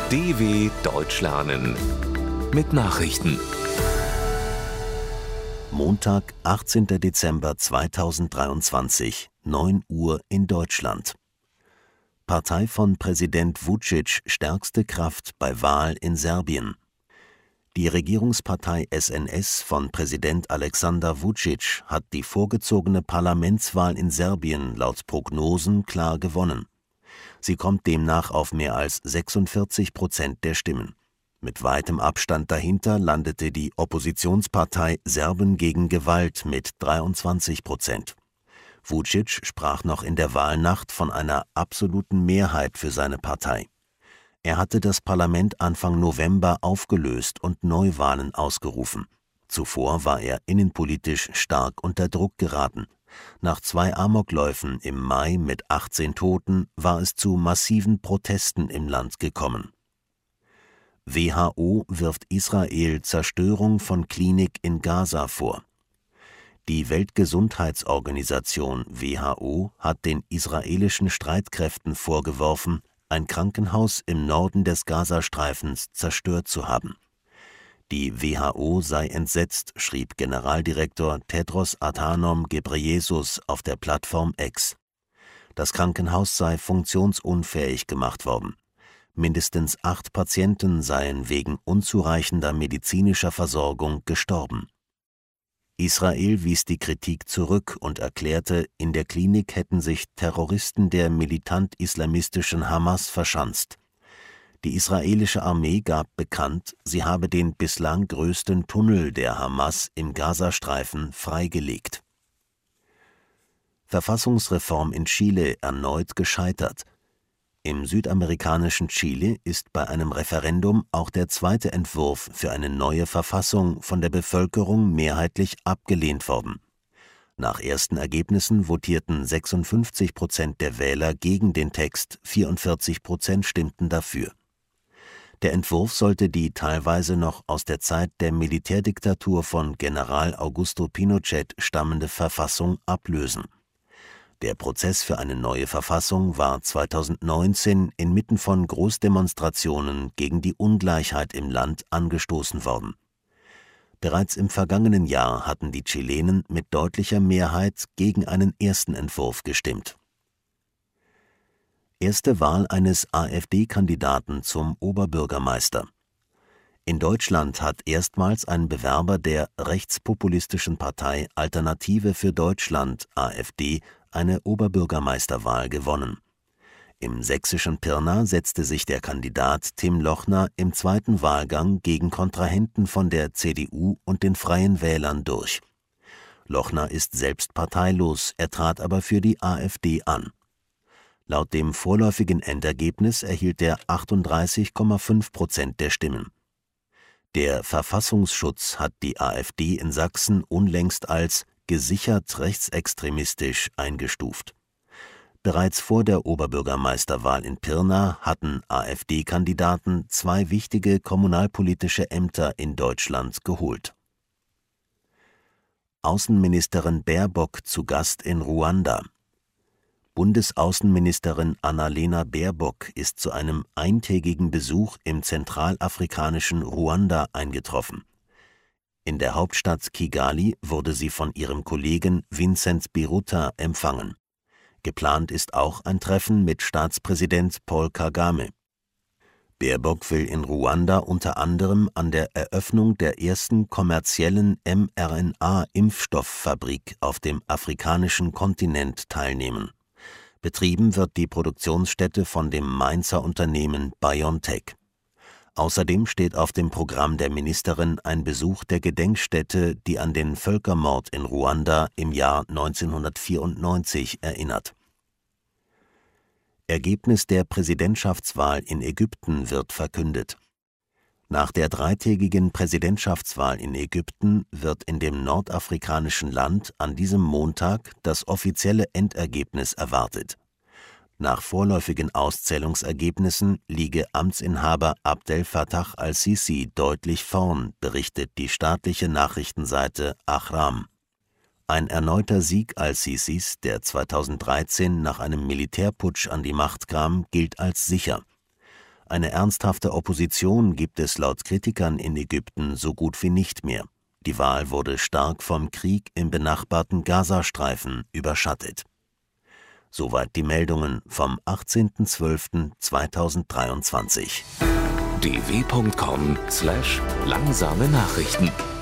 DW Deutsch lernen mit Nachrichten. Montag, 18. Dezember 2023, 9 Uhr in Deutschland. Partei von Präsident Vučić stärkste Kraft bei Wahl in Serbien. Die Regierungspartei SNS von Präsident Aleksandar Vučić hat die vorgezogene Parlamentswahl in Serbien laut Prognosen klar gewonnen. Sie kommt demnach auf mehr als 46% der Stimmen. Mit weitem Abstand dahinter landete die Oppositionspartei Serben gegen Gewalt mit 23%. Vučić sprach noch in der Wahlnacht von einer absoluten Mehrheit für seine Partei. Er hatte das Parlament Anfang November aufgelöst und Neuwahlen ausgerufen. Zuvor war er innenpolitisch stark unter Druck geraten. Nach 2 Amokläufen im Mai mit 18 Toten war es zu massiven Protesten im Land gekommen. WHO wirft Israel Zerstörung von Klinik in Gaza vor. Die Weltgesundheitsorganisation WHO hat den israelischen Streitkräften vorgeworfen, ein Krankenhaus im Norden des Gazastreifens zerstört zu haben. Die WHO sei entsetzt, schrieb Generaldirektor Tedros Adhanom Ghebreyesus auf der Plattform X. Das Krankenhaus sei funktionsunfähig gemacht worden. Mindestens 8 Patienten seien wegen unzureichender medizinischer Versorgung gestorben. Israel wies die Kritik zurück und erklärte, in der Klinik hätten sich Terroristen der militant-islamistischen Hamas verschanzt. Die israelische Armee gab bekannt, sie habe den bislang größten Tunnel der Hamas im Gazastreifen freigelegt. Verfassungsreform in Chile erneut gescheitert. Im südamerikanischen Chile ist bei einem Referendum auch der zweite Entwurf für eine neue Verfassung von der Bevölkerung mehrheitlich abgelehnt worden. Nach ersten Ergebnissen votierten 56% der Wähler gegen den Text, 44% stimmten dafür. Der Entwurf sollte die teilweise noch aus der Zeit der Militärdiktatur von General Augusto Pinochet stammende Verfassung ablösen. Der Prozess für eine neue Verfassung war 2019 inmitten von Großdemonstrationen gegen die Ungleichheit im Land angestoßen worden. Bereits im vergangenen Jahr hatten die Chilenen mit deutlicher Mehrheit gegen einen ersten Entwurf gestimmt. Erste Wahl eines AfD-Kandidaten zum Oberbürgermeister. In Deutschland hat erstmals ein Bewerber der rechtspopulistischen Partei Alternative für Deutschland, AfD, eine Oberbürgermeisterwahl gewonnen. Im sächsischen Pirna setzte sich der Kandidat Tim Lochner im zweiten Wahlgang gegen Kontrahenten von der CDU und den Freien Wählern durch. Lochner ist selbst parteilos, er trat aber für die AfD an. Laut dem vorläufigen Endergebnis erhielt er 38,5% der Stimmen. Der Verfassungsschutz hat die AfD in Sachsen unlängst als gesichert rechtsextremistisch eingestuft. Bereits vor der Oberbürgermeisterwahl in Pirna hatten AfD-Kandidaten 2 wichtige kommunalpolitische Ämter in Deutschland geholt. Außenministerin Baerbock zu Gast in Ruanda. Bundesaußenministerin Annalena Baerbock ist zu einem eintägigen Besuch im zentralafrikanischen Ruanda eingetroffen. In der Hauptstadt Kigali wurde sie von ihrem Kollegen Vincent Biruta empfangen. Geplant ist auch ein Treffen mit Staatspräsident Paul Kagame. Baerbock will in Ruanda unter anderem an der Eröffnung der ersten kommerziellen mRNA-Impfstofffabrik auf dem afrikanischen Kontinent teilnehmen. Betrieben wird die Produktionsstätte von dem Mainzer Unternehmen BioNTech. Außerdem steht auf dem Programm der Ministerin ein Besuch der Gedenkstätte, die an den Völkermord in Ruanda im Jahr 1994 erinnert. Ergebnis der Präsidentschaftswahl in Ägypten wird verkündet. Nach der 3-tägigen Präsidentschaftswahl in Ägypten wird in dem nordafrikanischen Land an diesem Montag das offizielle Endergebnis erwartet. Nach vorläufigen Auszählungsergebnissen liege Amtsinhaber Abdel Fattah al-Sisi deutlich vorn, berichtet die staatliche Nachrichtenseite Ahram. Ein erneuter Sieg al-Sisis, der 2013 nach einem Militärputsch an die Macht kam, gilt als sicher. Eine ernsthafte Opposition gibt es laut Kritikern in Ägypten so gut wie nicht mehr. Die Wahl wurde stark vom Krieg im benachbarten Gazastreifen überschattet. Soweit die Meldungen vom 18.12.2023. dw.com/langsame Nachrichten